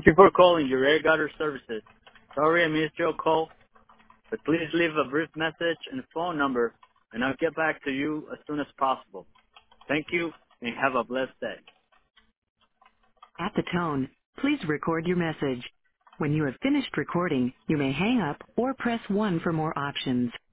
you for calling your air gutter services. Sorry I missed your call, but please leave a brief message and phone number, and I'll get back to you as soon as possible. Thank you, and have a blessed day. At the tone, please record your message. When you have finished recording, you may hang up or press 1 for more options.